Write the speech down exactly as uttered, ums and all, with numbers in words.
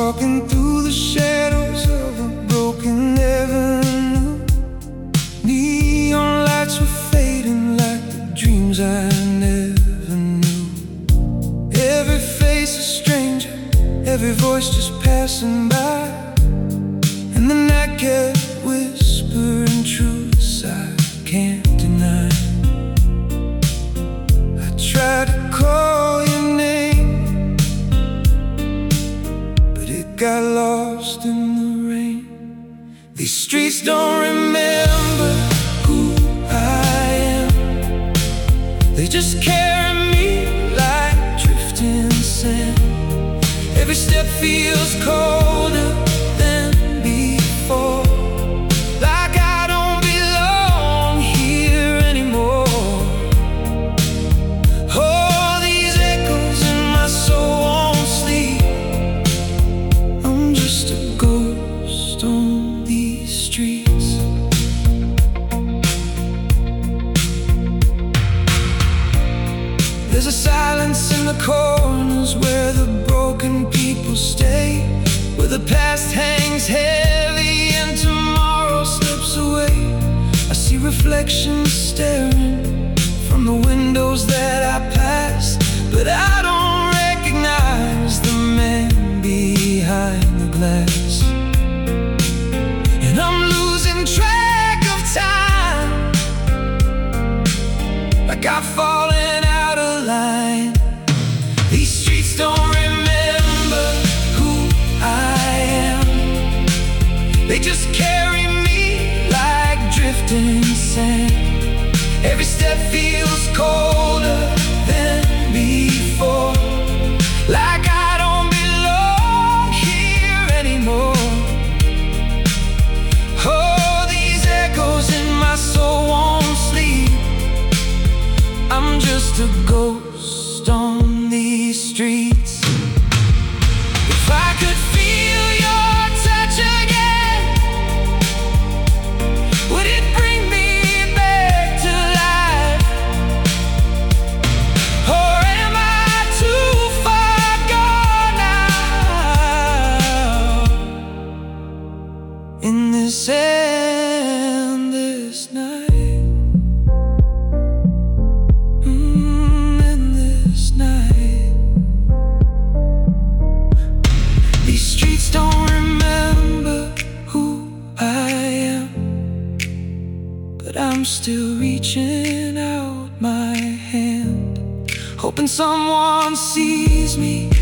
walking through the shadows of a broken avenue. Neon lights were fading like the dreams I never knew. Every face a stranger, every voice just passing by, and the night kept whispering truths I can't deny. I tried to call your name, but it got lost in the rain. These streets don't remember who I am. They just carry me like drifting sand. Every step feels colder than before, like I don't belong here anymore. Oh, these echoes in my soul won't sleep. I'm just a ghost on these streets. There's a silence in the corners where the broken people stay, where the past hangs heavy and tomorrow slips away. I see reflections staring from the windows that I pass, but I don't recognize the man behind the glass. And I'm losing track of time, like I've fallen out of line. These streets don't remember who I am. They just carry me like drifting sand. Every step feels colder than before, like I don't belong here anymore. Oh, these echoes in my soul won't sleep. I'm just a ghost on these streets. If I could feel your touch again, would it bring me back to life? Or am I too far gone now in this endless night? But I'm still reaching out my hand, hoping someone sees me